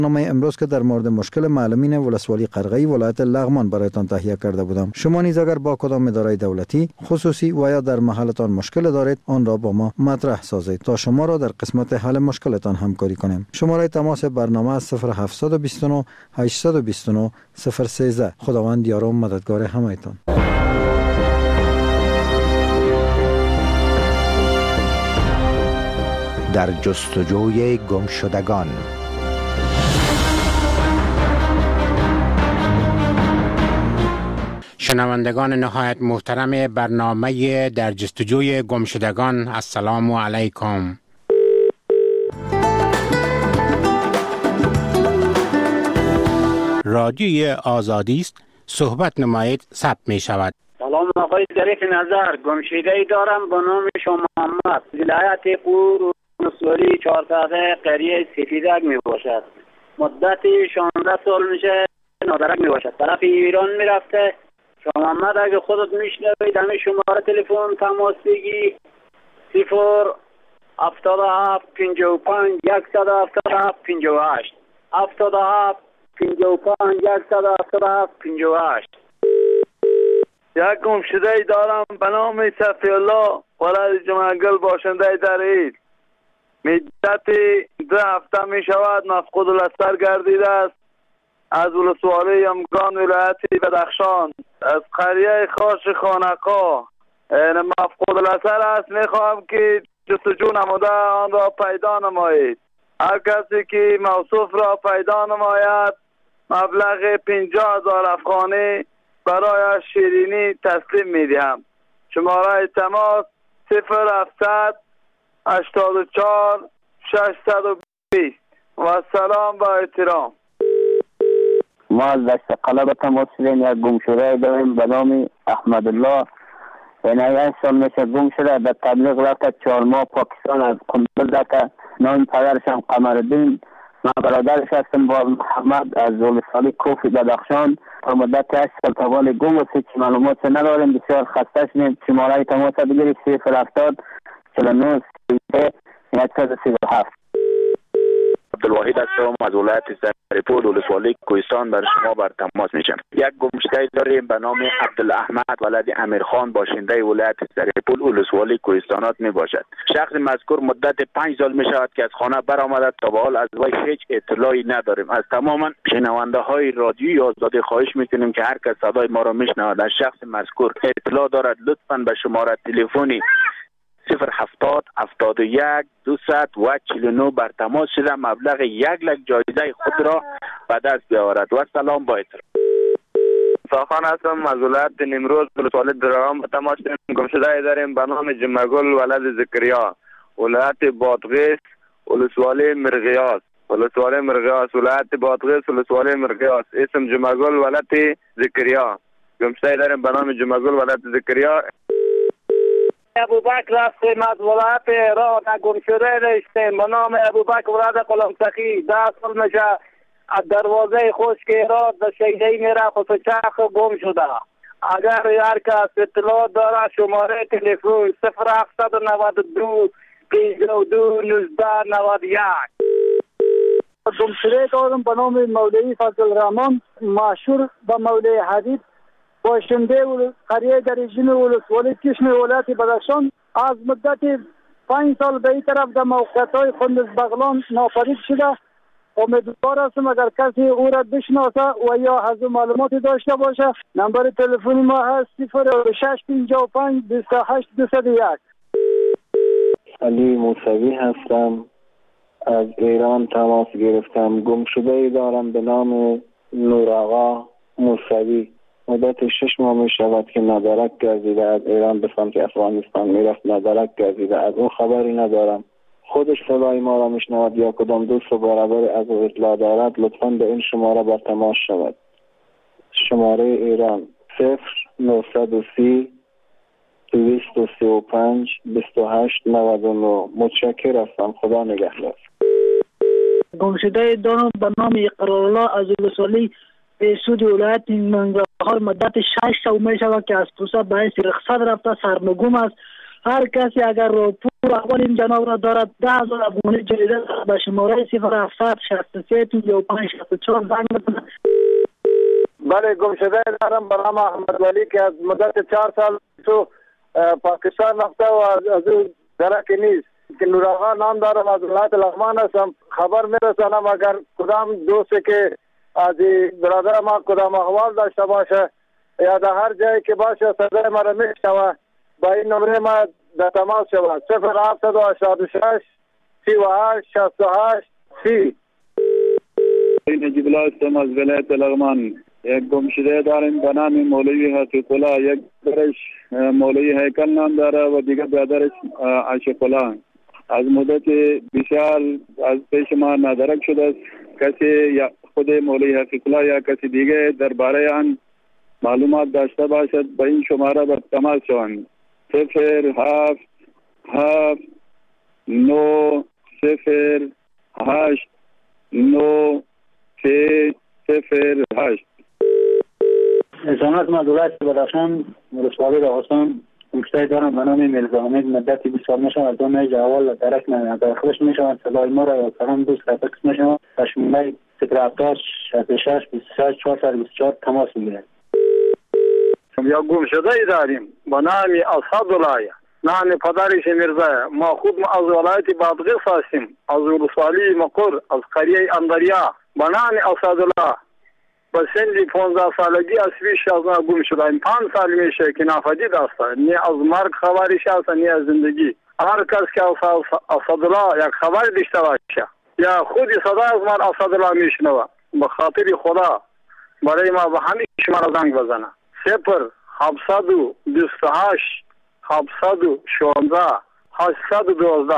برنامه امروز که در مورد مشکل معلمین ولسوالی قرغی ولایت لغمان برایتان تهیه کرده بودم. شما نیز اگر با کدام اداره دولتی خصوصی و یا در محلتان مشکل دارید آن را با ما مطرح سازید تا شما را در قسمت حل مشکلتان همکاری کنیم. شماره تماس برنامه 0729 829 013. خداوند یار و مددگار همه‌تان. در جستجوی گمشدگان. شنوندگان نهایت محترم برنامه در جستجوی گمشدگان، السلام علیکم. رادیوی آزادی است، صحبت نمایید، ثبت می شود. سلام آقای ظریف نظر، گمشده‌ای دارم به نام شما محمد، ولایت قور ولسوالی 14 قریه سفیدک می باشد. مدت 16 سال میشه نادرک می باشد. طرف ایران می رفته. شما محمد اگه خودت میشنوید همه شماره تلفن تماس بگی 077 55 177 58 77 55 177 58. یک گمشده‌ای دارم به نام صفی الله ولد جمعگل باشنده در ایل. مدت 2 هفته می شود مفقود الاسر گردیده است. از ولسوالی یمگان ولایت بدخشان از قریه خاش خانقا مفقود الاسر است. می خواهم که جستجو نموده آن را پیدا نمایید. هر کسی که موصوف را پیدا نماید مبلغ 50,000 افغانی برای شیرینی تسلیم می دهم. شماره تماس 0700 84 620 و سلام با احترام. ما از دشت قلب تماس شدیم. یک گمشده داریم به نام احمد الله. این 1 سال میشه گم شده. در تبلیغ رفته 4 ماه پاکستان از قندل رفته. نام پدرش هم قمرالدین. من برادرش هستم با محمد از ولسوالی کوفی بدخشان. تا مدت 8 سال تاوال گم و هیچ معلومات نداریم. بسیار خسته شدیم. شماره تماس بگیرید 070 49 33 137. عبدالواحد هستم از ولایت سرپول ولسوالی کوهستان بر شما بر تماس میشم. یک گمشده داریم به نام عبدالاحمد ولد امیرخان باشنده ولایت سرپول ولسوالی کوهستانات می باشد. شخص مذکور مدت 5 سال می شود که از خانه برآمده تا به حال از وی هیچ اطلاعی نداریم. از تمام شنونده های رادیوی آزادی خواهش میکنیم که هر کس صدای ما را میشنود از شخص مذکور اطلاع دارد لطفاً به شماره تلفنی 070 71 249 بر تماس شده مبلغ 1 لک جایزه خود را به دست بیاورد. و سلام با احترام. ساخان هستم از ولایت نیمروز ولسوالی درام. تماس گمشده داریم به نام جمعگل ولد زکریا ولایت بادغیس ولسوالی مرغیاس ولایت بادغیس ولسوالی مرغیاس. اسم جمعگل ولد زکریا. گمشده داریم به نام جمعگل ولد زکریا. ابوبکر هستیم از ولایت ایران. گمشده داشتیم به نام ابوبکر ولد قلمسخی. 10 سال میشه از دروازه خشک ایران به شیدهی میره خود چرخ گم شده. اگر هر کس اطلاع داره شماره تلفن 0792 52 19 91. گمشده دارم به نام مولوی فضل الرحمن مشهور به مولوی حبیب باشنده قریه دریجین ولسوالی کشم ولایت بدخشان. از مدت 5 سال به این طرف در موقعیت‌های خندز بغلان ناپدید شده. امیدوار هستم اگر کسی او را بشناسه و یا از معلوماتی داشته باشه نمبر تلفن ما هست 0655 28 201. علی موسوی هستم از ایران تماس گرفتم. گمشده دارم به نام نور آقا موسوی. مدت 6 ماه می شود که ندارک گردیده از ایران به سمت افغانستان می رفت. ندارک گردیده از اون خبری ندارم. خودش صدای ما را می شنود یا کدام دوست و برابر از او اطلاع دارد لطفاً به این شماره بر تماس شود. شماره ایران 0930 235 28 99. متشکر هستم. خدا نگهدار. گمشده دارم به نام اقرارالله از ولسوالی سود ولایت ننگرهار. مدت 6 سال می شود که از پوسه باعث رخصت رفته سرنگون است. هر کسی اگر پول احوال این جناب را دارد 10,000 افغانی جریده به شماره 0763 35 64 زنگ بزنه. بله، گمشده دارم به نام احمد ولی که از مدت 4 سال تو پاکستان رفته و از او درک نیست که نوراغا نام دارم، از ولایت لغمان هستم. خبر میرسانم اگر کدام دوستی که از برادر ما کدام احوال داشته باشه یا در هر جایی که باشه صدای مرا میشنوه با این نمره ما در تماس شود 0786 38 68 30. نجیب الله هستم از ولایت لغمان. یک گمشده داریم به نام مولوی حقیق الله، یک برش مولوی هیکل نام داره و دیگر برادرش عاشق الله. از مدت بسیار از پیش ما ندرک شده است. کسی یا خود مولوی حقیق الله یا کسی دیگه درباره آن معلومات داشته باشد به این شماره به تماس شوند 07 7 9 0 8 9 3 0 8. سلامت من دولت بدخشان ولسوالی راغستان گمشده دارم به نام میرزا حمید. مدتی 20 سال میشم از اون جوال درک نمیدم. خوش میشم صدای ما را کلام دوست رفت میشم و شماره 070 66 26 424 تماس میگیرد. یا گمشده داریم به نام اسدالله، نام پدرش میرزا. ما خود از ولایت بادغیس هستیم، از ولسوالی مقر، از قریه اندریا. به نام اسدالله به سن 15 سالگی از پیش از ما گم شدیم. 5 سال میشه که ناپدید است. نه از مرگ خبرش است نه از زندگی. هر کس که اسدالله یک خبر داشته باشه یا خودی صدا از من اسدالله میشنوه به خاطر خدا برای ما به همین شماره زنگ بزنه 0728 716 812.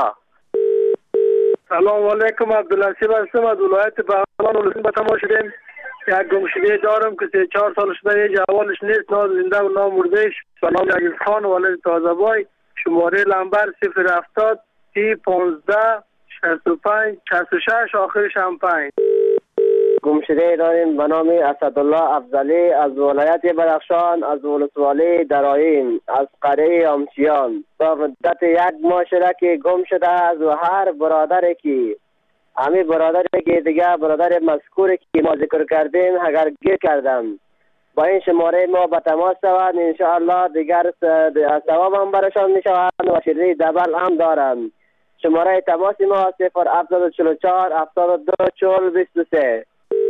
سلام علیکم، عبدالحسیب هستم از ولایت بغلان ولسوالی به تماس شدیم. یک گمشده دارم که 3-4 سال شده یه جوالش نیست، نه زنده و نه مردهش. سلام علیکم خان ولد تازه‌بای. شماره لمبر 070 30 15 65 66 آخرش هم 5. گمشده داریم به نام اسدالله افضلی از ولایت بدخشان، از ولسوالی دراین، از قریه امچیان. تا مدت 1 ماه شده که گم شده است و هر برادری که همین برادری که دیگه برادر مذکوری که ما ذکر کردیم اگر گیر کردم با این شماره ما به تماس شوند انشاءالله دیگر ثواب هم برشان می شوند و شیرینی دبل هم دارند. شماره تماس ما 0744 72 40 23.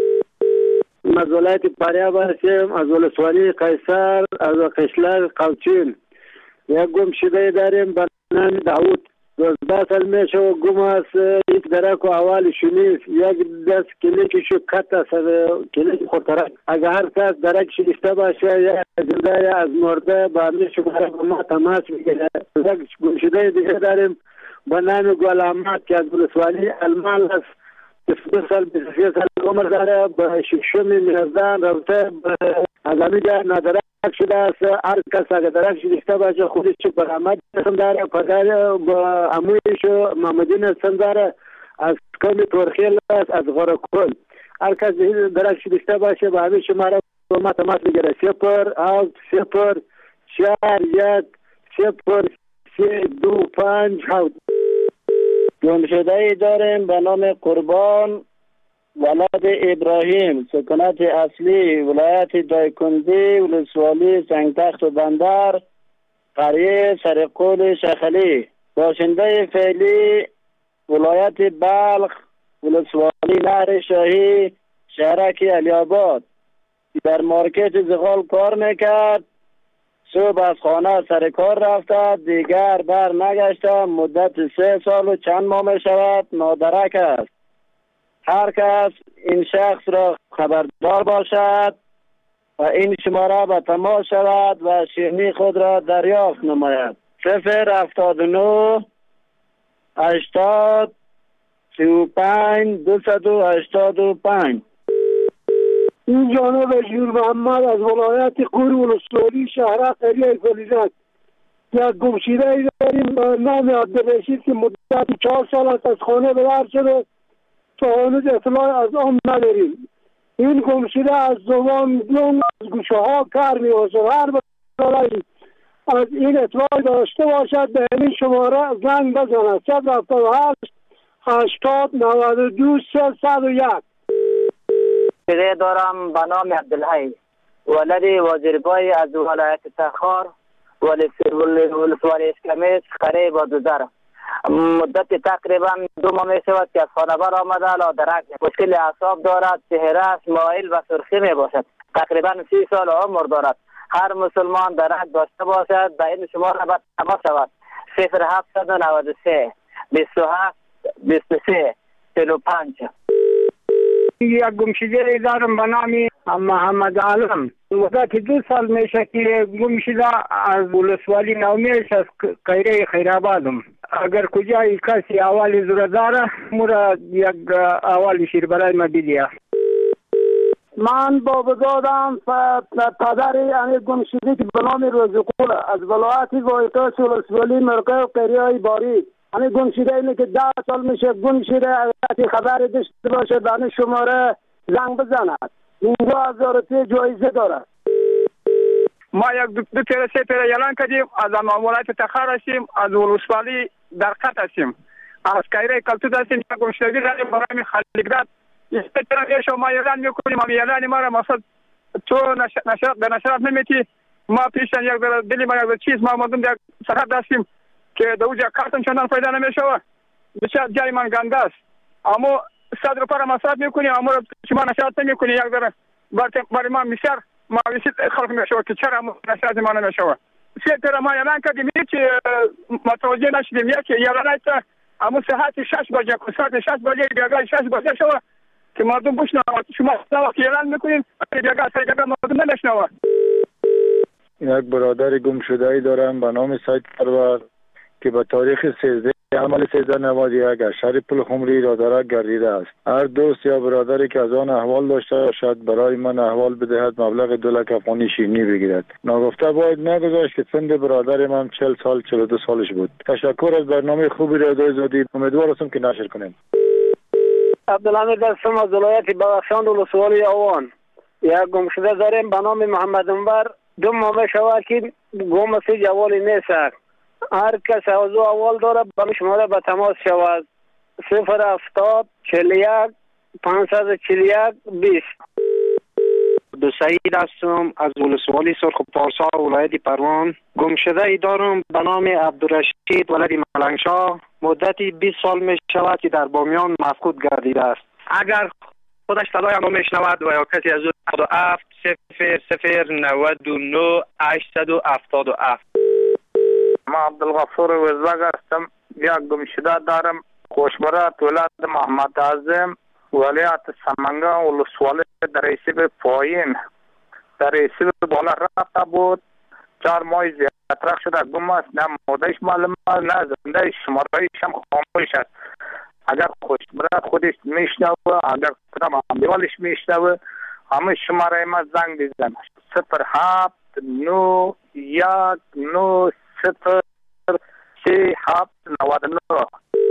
از ولایت فاریاب هستیم، از ولسوالی قیصر، از قشلر قوچین. یک گمشده داریم به نام داود. 12 سال میشه و گم است. یک درک و احوالش نیست. یک دست کلیکشو کت است، کلیک خورترک. اگر هر کس درکش داشته باشه یا زنده یا از مرده با همین شماره با ما تماس میگیره. یک گمشده دیگه داریم به نام گل احمد که از ولسوالی المال است. 22 سال 23 سال عمر داره. به ششم میزدن رفته از همین جا ندرک شده است. هر کس اگر درک داشته باشه خودش برآمد داره. پدر با عمویش محمدین هستن داره از قوم تورخیل است، از غرکل. هر کس درک داشته باشه با همین شماره با ما تماس بگیره 0 0 4 1 0 3 2 5 7. گمشده داریم به نام قربان ولد ابراهیم، سکنت اصلی ولایت دایکندی، ولسوالی سنگتخت و بندر، قریه سرقول شخلی. باشنده فعلی ولایت بلخ، ولسوالی نهر شاهی، شهرک علی آباد. در مارکت زغال کار میکرد. صبح از خانه سر کار رفته، دیگر بر نگشته. مدت 3 سال و چند ماه می شود نادرک است. هر کس این شخص را خبردار باشد و این شماره به تماس شود و شیرینی خود را دریافت نماید 079 80 35 285. این جانب جور محمد از ولایت قور ولسوالی شهر قریه فلیزت. یک گمشده داریم نام عبدالرشید که مدت 4 سال است از خانه بدر شده تا هنوز اطلاع از آن نداریم. این گمشده از زبان از گوشه ها کار می‌باشد. هر برادری از این اطلاع داشته باشد به این شماره زنگ بزند 078 80 92 301. پدر دارم به نام عبدالحی ولد وزیربای از ولایت تخار ولسوالی اسکمیس قریب و دوزر. مدت تقریبا 2 ماه می شود که از خانبر آمده لادرک مشکل اعصاب دارد، چهره است مایل و سرخی می باشد. تقریبا 30 سال عمر دارد. هر مسلمان درک داشته باشد به این شماره باید تماس شود 0793 27 23 45. یک گمشده دارم به نام محمد عالم. مدت 2 سال میشه که گمشده از ولسوالی نومیش از قیره خیرآبادم. اگر کجای کسی احوال زور داره مرا یک احوال شیر برای ما بیدیه. من بابا دادم پدر یعنی گمشده که به نام روزقول از ولایت وایتاش ولسوالی مرقه و قریه باری. یعنی گمشده اینه که 10 سال میشه گمشده. اگر خبر داشته باشه به شماره زنگ بزند. 15000 روپیه جایزه داره. ما یک 2 تیر 3 تیر اعلان کردیم از ولایت تخار هستیم، از ولسوالی درقت هستیم، از قیره کلتوز هستیم. گمشدگی داریم برای خلیقداد یه ما اعلان میکنیم. ما اعلان ما را مثلا تو نشرات نمیتی. ما پیشن یک دلی ما یک چیز ما مردم یک سرحد هستیم که دو جا کارتون چندان فایده نمیشوه. بسیار جای من گنده است. اما 100 روپیه را مصرف میکنیم، اما شما نشرات نمیکنی. یک ذره برای ما بسیار مایوسی خلق میشوه که چرا نشرات ما نمیشوه. 3 تیر ما اعلان کردیم که متوجه نشدیم. یکی اعلان است اما ساعت 6 بجه ساعت 6 بجه بیاگاه 6 بجه شوه که مردم بشنوه. شما وقتی اعلان میکنین بیاگاه سایگاه مردم نمیشنوه. یک برادر گم شده ای دارم به نام سید پرور که به تاریخ 13 عمل 1391 از شهر پل خمری رادارک گردیده است. هر دوست یا برادری که از آن احوال داشته باشد برای من احوال بدهد مبلغ 2 لک افغانی شیرینی بگیرد. ناگفته باید نگذاشت که سن برادر من 40 سال 42 سالش بود. تشکر از برنامه خوبی را دادید. امیدوار هستم که نشر کنیم. عبدالحمید هستم از ولایت بدخشان ولسوالی آوان. یک گمشده داریم به نام محمد انور. 2 ماه شود که گم است، جوالی نیست. هر کس از او اول داره به شماره به تماس شود 070 41 541 20. دو سعید هستم از ولسوالی سرخ پارسا ولایت پروان. گمشده ای دارم به نام عبدالرشید ولد ملنگشاه. مدتی 20 سال می شود که در بامیان مفقود گردیده است. اگر خودش صدای ما میشنود و یا کسی از او 77 0099 877. ما عبدالغفور وزلگ هستم. یک گمشده دارم خوشبرات ولایت محمد اعظم ولایت سمنگان ولسوالی در ریسیب پایین در ریسیب بالا رفته بود. 4 ماه زیادتر شده گم است. نه مودهش معلوم است نه زنده شمارهایش هم خاموش است. اگر خوشبرات خودش میشنوه اگر کدام همدیوالش میشنوه همه شماره ما زنگ بزن 07 91 9 0 3 7 99.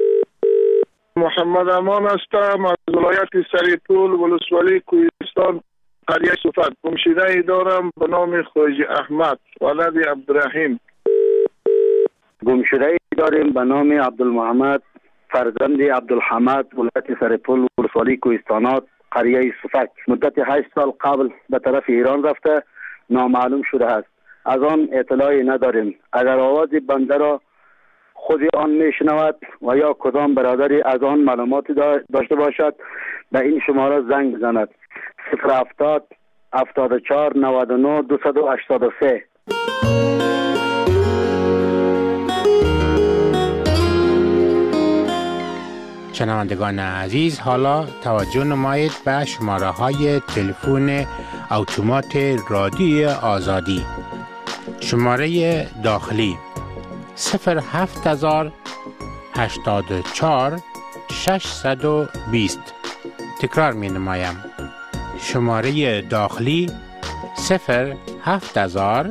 محمد امان هستم از ولایت سریطول ولسوالی کوهستان قریه صفت. گمشده ای دارم به نام خواجه احمد ولد عبدالرحیم. گمشده ای داریم به نام عبدالمحمد فرزند عبدالحمد ولایت سریطول ولسوالی کوهستانات قریه صفت. مدت 8 سال قبل به طرف ایران رفته نامعلوم شده است. از آن اطلاعی نداریم. اگر آواز بنده را خود آن میشنود و یا کدام برادری از آن معلوماتی داشته باشد به این شماره زنگ بزند 070 74 99 283. شنوندگان عزیز، حالا توجه نمایید به شماره های تلفن اتومات رادیوی آزادی. شماره داخلی 07000 84 620. تکرار می نمایم. شماره داخلی 07000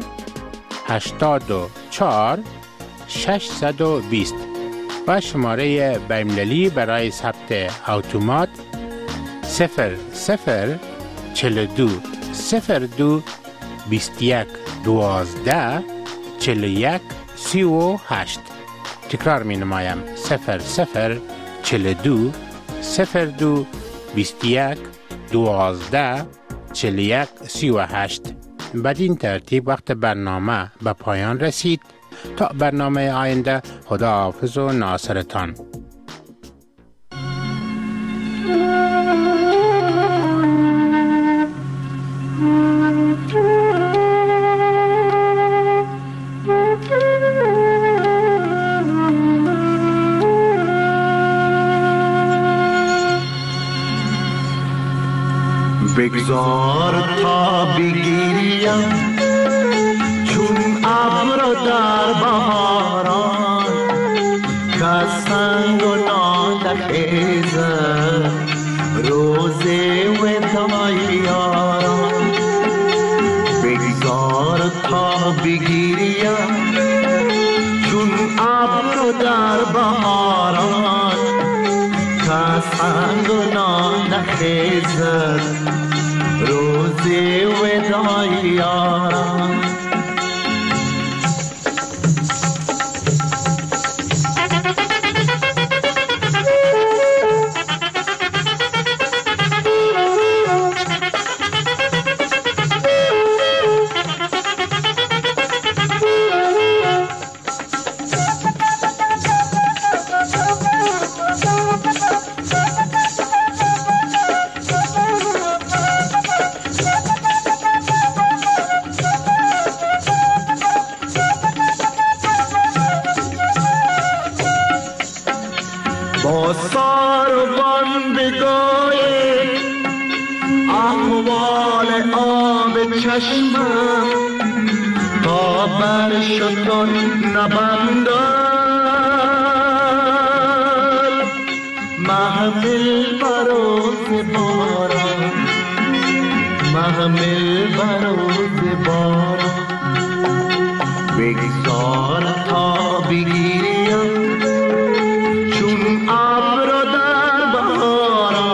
84 620 و شماره بین‌المللی برای ثبت اتومات 0042 02 21 12 41 38. تکرار می نمایم 00 42 02 21 12 41 38. بدین ترتیب وقت برنامه به پایان رسید. تا برنامه آینده، خدا حافظ و ناصرتان. بگذار تا بگیریم چون ابر در بهاران که سنگ و ناله خیزد روز وداع یاران. بگذار تا بگیریم چون ابر در بهاران که سنگ و ناله خیزد روز وداع یاران. با ساربان بگوی احوال آب چشمم تا بر شتر نبندد. محمل بروز باران، محمل بروز باران. بگذار تا بگیریم چون ابر در بهاران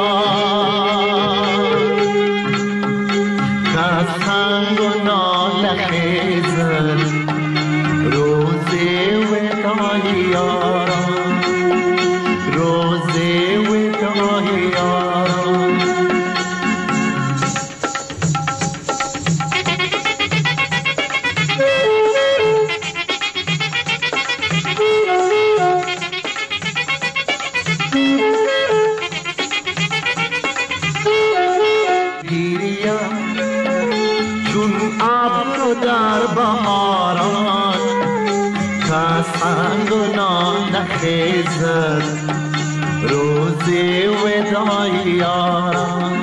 که سنگ و ناله خیزد روز وداع یاران، روز وداع یاران. چون ابر در بهاران که سنگ و ناله خیزد روز وداع یاران.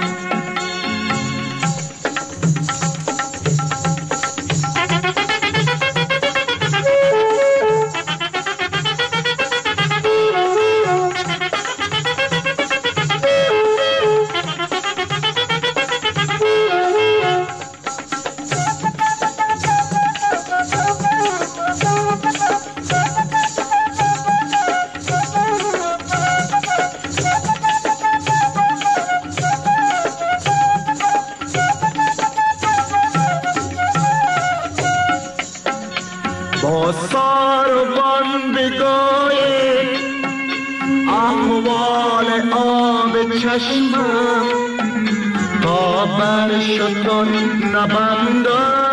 با ساربان بگوی احوال آب چشمم تا بر شتر نبندد.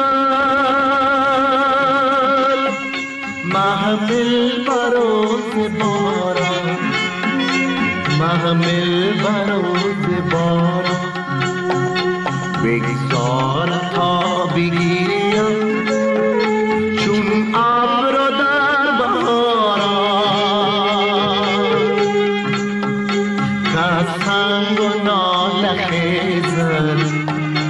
محمل بروز باران، محمل بروز باران. بگذار تا بگیریم چون ابر در بهاران که سنگ و ناله خیزد